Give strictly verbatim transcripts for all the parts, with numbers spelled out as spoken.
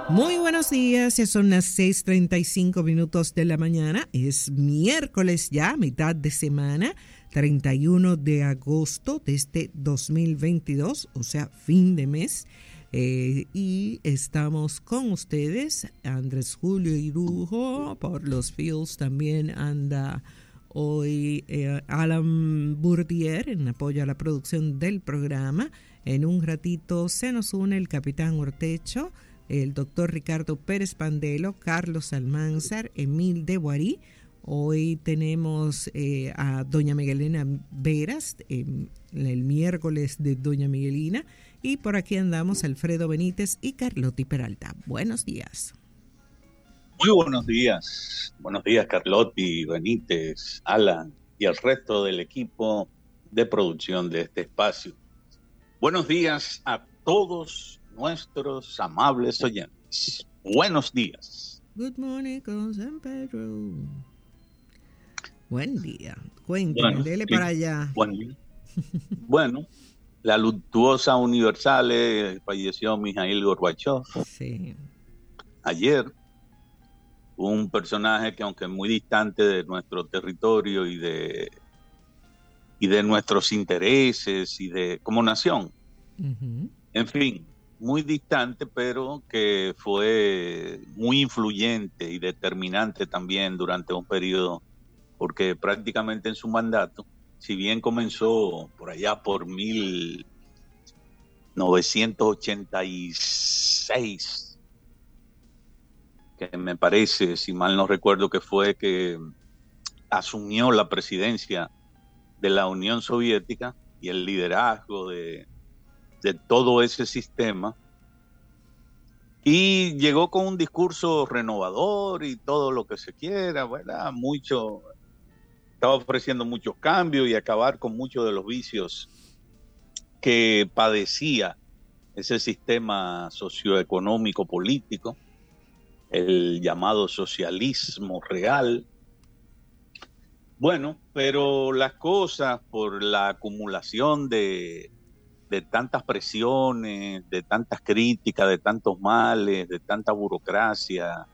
Muy buenos días, ya son las seis treinta y cinco minutos de la mañana, es miércoles ya, mitad de semana, treinta y uno de agosto de este dos mil veintidós, o sea, fin de mes, eh, y estamos con ustedes, Andrés Julio Irujo, por los fields también anda hoy eh, Alan Bourdier en apoyo a la producción del programa. En un ratito se nos une el capitán Ortecho, el doctor Ricardo Pérez Pandelo, Carlos Almanzar, Emil de Guarí. Hoy tenemos eh, a doña Miguelina Veras, eh, el miércoles de doña Miguelina, y por aquí andamos Alfredo Benítez y Carlotti Peralta. Buenos días. Muy buenos días. Buenos días, Carlotti, Benítez, Alan y el resto del equipo de producción de este espacio. Buenos días a todos nuestros amables oyentes. Buenos días. Good morning con San Pedro. Buen día. Cuénteme, bueno, dele sí, para allá. Buen día. Bueno, la luctuosa Universal falleció Mijail Gorbachev. Sí. Ayer, un personaje que aunque muy distante de nuestro territorio y de y de nuestros intereses y de como nación. Uh-huh. En fin, muy distante, pero que fue muy influyente y determinante también durante un periodo, porque prácticamente en su mandato, si bien comenzó por allá por mil novecientos ochenta y seis, que me parece, si mal no recuerdo, que fue que asumió la presidencia de la Unión Soviética y el liderazgo de de todo ese sistema, y llegó con un discurso renovador y todo lo que se quiera, ¿verdad? Mucho, estaba ofreciendo muchos cambios y acabar con muchos de los vicios que padecía ese sistema socioeconómico político, el llamado socialismo real. Bueno, pero las cosas, por la acumulación de de tantas presiones, de tantas críticas, de tantos males, de tanta burocracia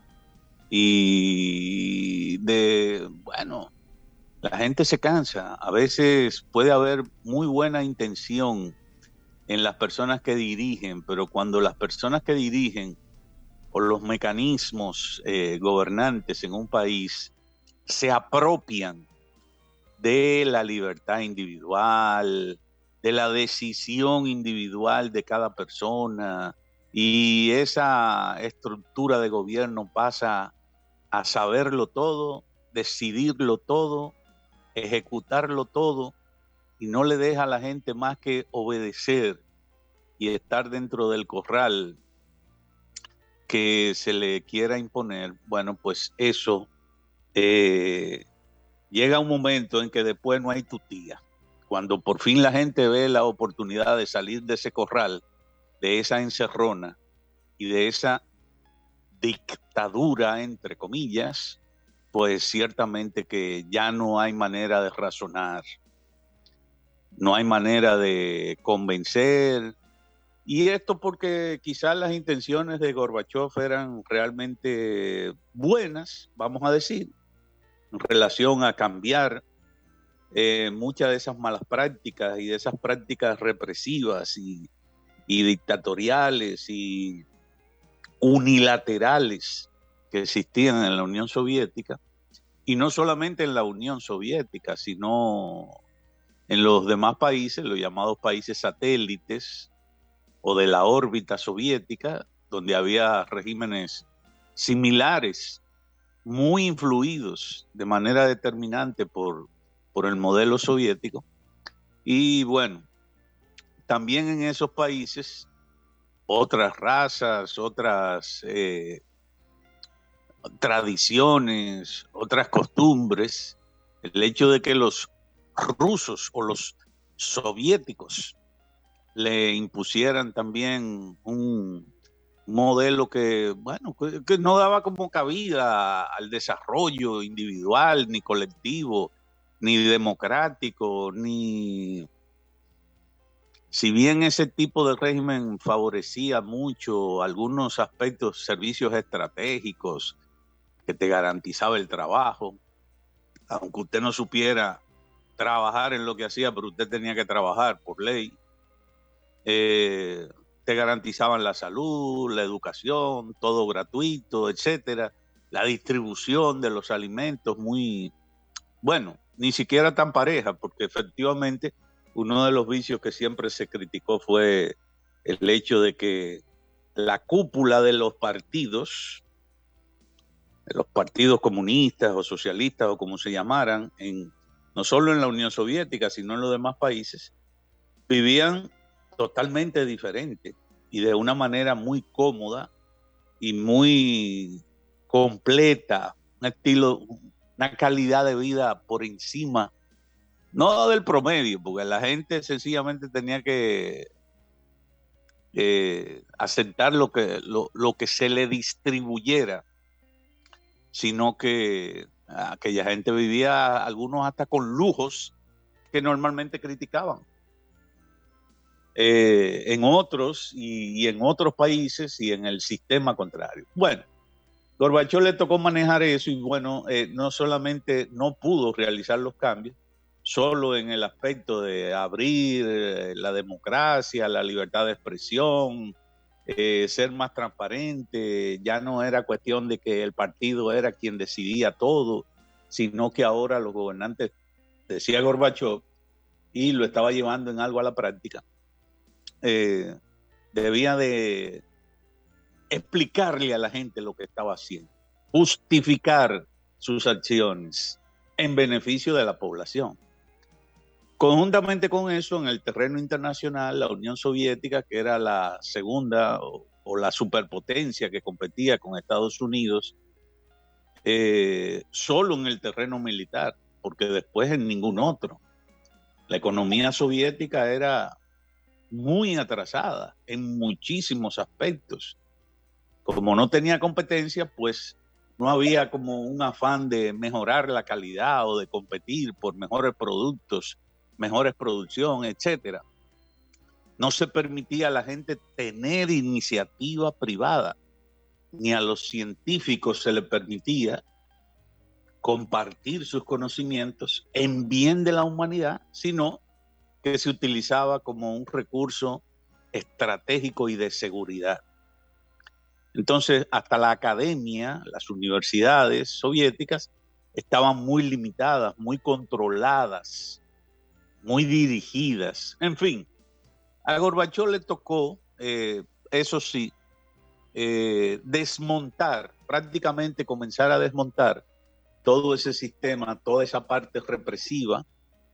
y de, bueno, la gente se cansa. A veces puede haber muy buena intención en las personas que dirigen, pero cuando las personas que dirigen o los mecanismos eh, gobernantes en un país se apropian de la libertad individual, de la decisión individual de cada persona, y esa estructura de gobierno pasa a saberlo todo, decidirlo todo, ejecutarlo todo, y no le deja a la gente más que obedecer y estar dentro del corral que se le quiera imponer. Bueno, pues eso eh, llega un momento en que después no hay tutía. Cuando por fin la gente ve la oportunidad de salir de ese corral, de esa encerrona y de esa dictadura, entre comillas, pues ciertamente que ya no hay manera de razonar, no hay manera de convencer. Y esto porque quizás las intenciones de Gorbachev eran realmente buenas, vamos a decir, en relación a cambiar Eh, muchas de esas malas prácticas y de esas prácticas represivas y, y dictatoriales y unilaterales que existían en la Unión Soviética, y no solamente en la Unión Soviética, sino en los demás países, los llamados países satélites o de la órbita soviética, donde había regímenes similares, muy influidos de manera determinante por por el modelo soviético. Y bueno, también en esos países otras razas, otras eh, tradiciones, otras costumbres. El hecho de que los rusos o los soviéticos le impusieran también un modelo que, bueno, que, que no daba como cabida al desarrollo individual ni colectivo, ni democrático, ni si bien ese tipo de régimen favorecía mucho algunos aspectos, servicios estratégicos, que te garantizaba el trabajo, aunque usted no supiera trabajar en lo que hacía, pero usted tenía que trabajar por ley, eh, te garantizaban la salud, la educación, todo gratuito, etcétera, la distribución de los alimentos muy, bueno, ni siquiera tan pareja, porque efectivamente uno de los vicios que siempre se criticó fue el hecho de que la cúpula de los partidos, de los partidos comunistas o socialistas o como se llamaran, en, no solo en la Unión Soviética, sino en los demás países, vivían totalmente diferente y de una manera muy cómoda y muy completa, un estilo, una calidad de vida por encima, no del promedio, porque la gente sencillamente tenía que eh, aceptar lo que, lo, lo que se le distribuyera, sino que aquella gente vivía, algunos hasta con lujos que normalmente criticaban. Eh, en otros y, y en otros países y en el sistema contrario. Bueno, Gorbachov le tocó manejar eso y bueno, eh, no solamente no pudo realizar los cambios, solo en el aspecto de abrir eh, la democracia, la libertad de expresión, eh, ser más transparente, ya no era cuestión de que el partido era quien decidía todo, sino que ahora los gobernantes, decía Gorbachov, y lo estaba llevando en algo a la práctica, Eh, debía de explicarle a la gente lo que estaba haciendo, justificar sus acciones en beneficio de la población. Conjuntamente con eso, en el terreno internacional, la Unión Soviética, que era la segunda o, o la superpotencia que competía con Estados Unidos, eh, solo en el terreno militar, porque después en ningún otro. La economía soviética era muy atrasada en muchísimos aspectos. Como no tenía competencia, pues no había como un afán de mejorar la calidad o de competir por mejores productos, mejores producción, etcétera. No se permitía a la gente tener iniciativa privada, ni a los científicos se les permitía compartir sus conocimientos en bien de la humanidad, sino que se utilizaba como un recurso estratégico y de seguridad. Entonces, hasta la academia, las universidades soviéticas estaban muy limitadas, muy controladas, muy dirigidas. En fin, a Gorbachov le tocó, eh, eso sí, eh, desmontar, prácticamente comenzar a desmontar todo ese sistema, toda esa parte represiva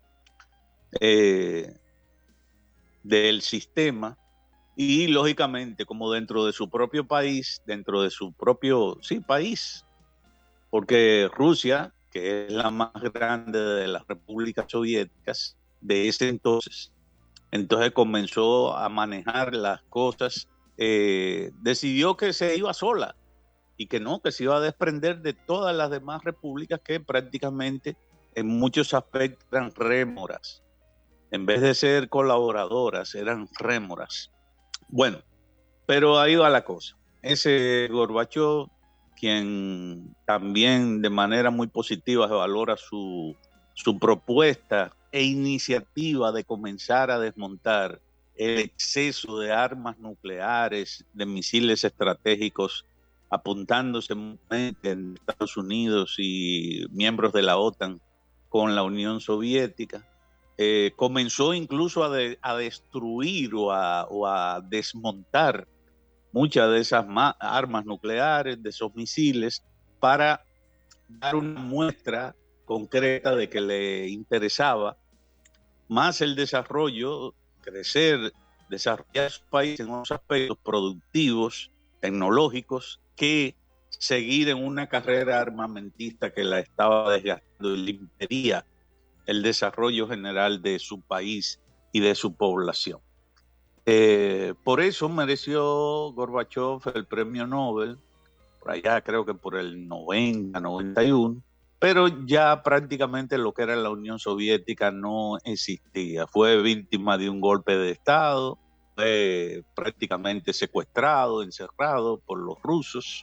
Eh, del sistema y lógicamente como dentro de su propio país, dentro de su propio sí, país, porque Rusia, que es la más grande de las repúblicas soviéticas de ese entonces, entonces comenzó a manejar las cosas, eh, decidió que se iba sola y que no, que se iba a desprender de todas las demás repúblicas que prácticamente en muchos aspectos eran rémoras. En vez de ser colaboradoras, eran rémoras. Bueno, pero ahí va la cosa. Ese Gorbachov, quien también de manera muy positiva valora su, su propuesta e iniciativa de comenzar a desmontar el exceso de armas nucleares, de misiles estratégicos, apuntándose en Estados Unidos y miembros de la OTAN con la Unión Soviética. Eh, comenzó incluso a, de, a destruir o a, o a desmontar muchas de esas armas nucleares, de esos misiles, para dar una muestra concreta de que le interesaba más el desarrollo, crecer, desarrollar su país en unos aspectos productivos, tecnológicos, que seguir en una carrera armamentista que la estaba desgastando y le impedía el desarrollo general de su país y de su población. Eh, por eso mereció Gorbachov el premio Nobel, por allá creo que por el noventa, noventa y uno, pero ya prácticamente lo que era la Unión Soviética no existía. Fue víctima de un golpe de Estado, fue prácticamente secuestrado, encerrado por los rusos,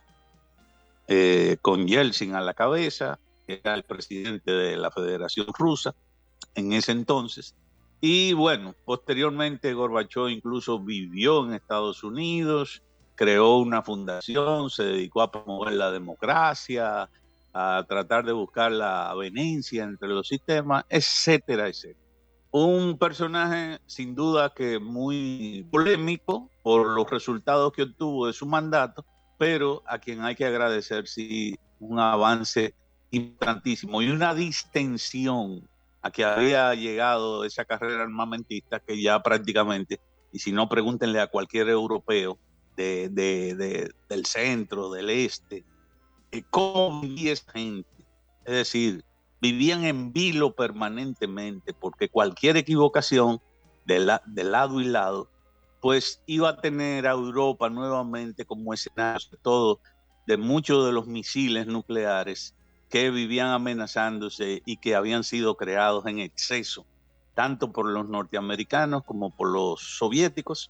eh, con Yeltsin a la cabeza, que era el presidente de la Federación Rusa en ese entonces. Y bueno, posteriormente Gorbachov incluso vivió en Estados Unidos, creó una fundación, se dedicó a promover la democracia, a tratar de buscar la avenencia entre los sistemas, etcétera, etcétera. Un personaje sin duda que muy polémico por los resultados que obtuvo de su mandato, pero a quien hay que agradecer sí un avance importantísimo y una distensión a que había llegado esa carrera armamentista que ya prácticamente, y si no pregúntenle a cualquier europeo de, de, de, del centro, del este, cómo vivía esa gente. Es decir, vivían en vilo permanentemente porque cualquier equivocación de, la, de lado y lado pues iba a tener a Europa nuevamente como escenario, sobre todo de muchos de los misiles nucleares que vivían amenazándose y que habían sido creados en exceso, tanto por los norteamericanos como por los soviéticos.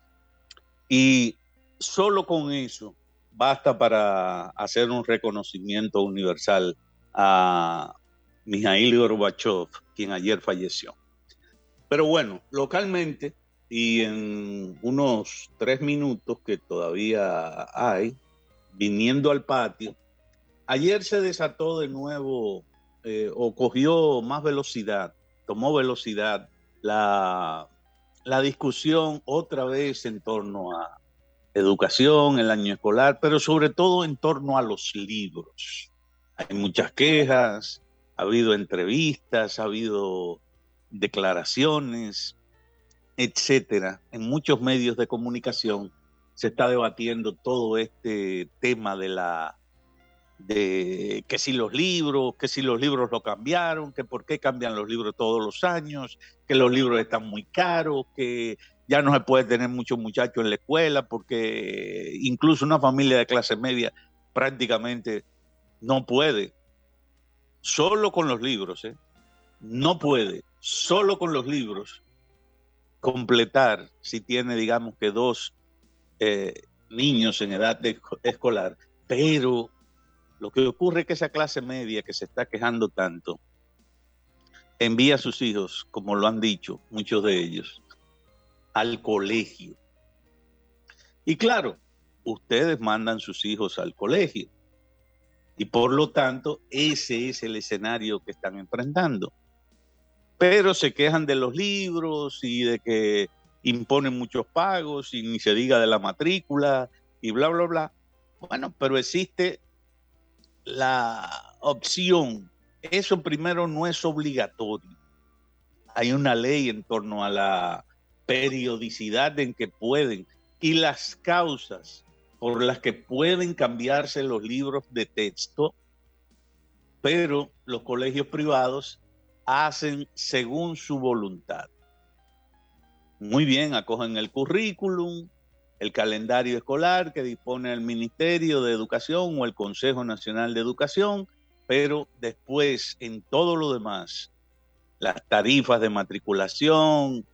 Y solo con eso basta para hacer un reconocimiento universal a Mikhail Gorbachov, quien ayer falleció. Pero bueno, localmente y en unos tres minutos que todavía hay, viniendo al patio, ayer se desató de nuevo eh, o cogió más velocidad, tomó velocidad la, la discusión otra vez en torno a educación, el año escolar, pero sobre todo en torno a los libros. Hay muchas quejas, ha habido entrevistas, ha habido declaraciones, etcétera. En muchos medios de comunicación se está debatiendo todo este tema de la de que si los libros, que si los libros lo cambiaron, que por qué cambian los libros todos los años, que los libros están muy caros, que ya no se puede tener muchos muchachos en la escuela porque incluso una familia de clase media prácticamente no puede, solo con los libros, ¿eh? no puede, solo con los libros, completar, si tiene, digamos que dos eh, niños en edad de escolar, pero lo que ocurre es que esa clase media que se está quejando tanto, envía a sus hijos, como lo han dicho muchos de ellos, al colegio. Y claro, ustedes mandan sus hijos al colegio. Y por lo tanto, ese es el escenario que están enfrentando. Pero se quejan de los libros y de que imponen muchos pagos y ni se diga de la matrícula y bla, bla, bla. Bueno, pero existe la opción. Eso primero no es obligatorio. Hay una ley en torno a la periodicidad en que pueden y las causas por las que pueden cambiarse los libros de texto, pero los colegios privados hacen según su voluntad. Muy bien, acogen el currículum, el calendario escolar que dispone el Ministerio de Educación o el Consejo Nacional de Educación, pero después en todo lo demás, las tarifas de matriculación,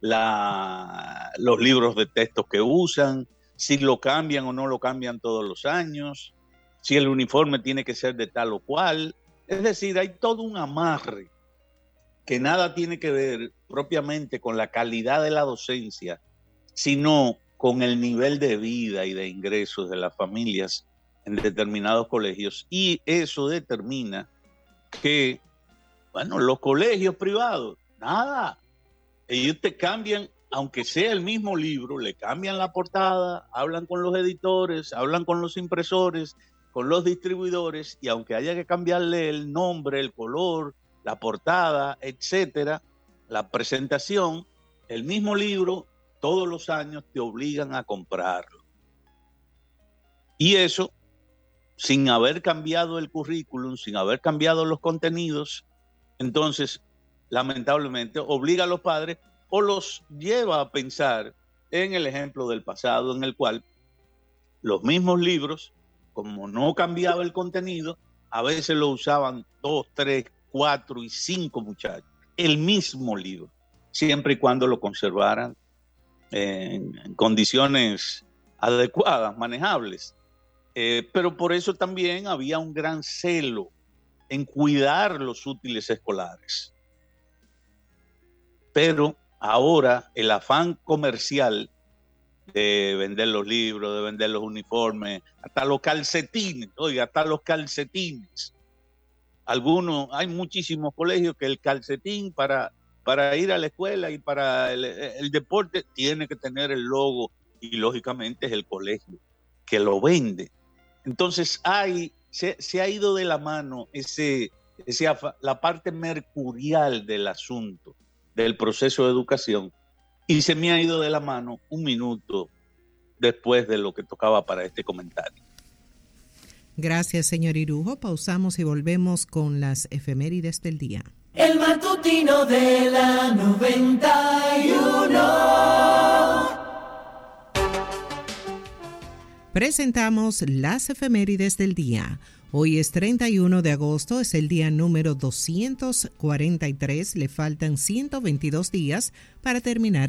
la, los libros de texto que usan, si lo cambian o no lo cambian todos los años, si el uniforme tiene que ser de tal o cual. Es decir, hay todo un amarre que nada tiene que ver propiamente con la calidad de la docencia, sino con el nivel de vida y de ingresos de las familias en determinados colegios. Y eso determina que, bueno, los colegios privados, nada, ellos te cambian, aunque sea el mismo libro, le cambian la portada, hablan con los editores, hablan con los impresores, con los distribuidores, y aunque haya que cambiarle el nombre, el color, la portada, etcétera, la presentación, el mismo libro, todos los años te obligan a comprarlo. Y eso, sin haber cambiado el currículum, sin haber cambiado los contenidos, entonces, lamentablemente, obliga a los padres o los lleva a pensar en el ejemplo del pasado, en el cual los mismos libros, como no cambiaba el contenido, a veces lo usaban dos, tres, cuatro y cinco muchachos, el mismo libro, siempre y cuando lo conservaran en, en condiciones adecuadas, manejables. Eh, pero por eso también había un gran celo en cuidar los útiles escolares. Pero ahora el afán comercial de vender los libros, de vender los uniformes, hasta los calcetines, oiga, hasta los calcetines. Algunos, hay muchísimos colegios que el calcetín para, para ir a la escuela y para el, el deporte tiene que tener el logo, y lógicamente es el colegio que lo vende. Entonces hay, se, se ha ido de la mano ese, ese, la parte mercurial del asunto, del proceso de educación, y se me ha ido de la mano un minuto después de lo que tocaba para este comentario. Gracias, señor Irujo. Pausamos y volvemos con las efemérides del día. El matutino de la noventa y uno. Presentamos las efemérides del día. Hoy es treinta y uno de agosto, es el día número doscientos cuarenta y tres. Le faltan ciento veintidós días para terminar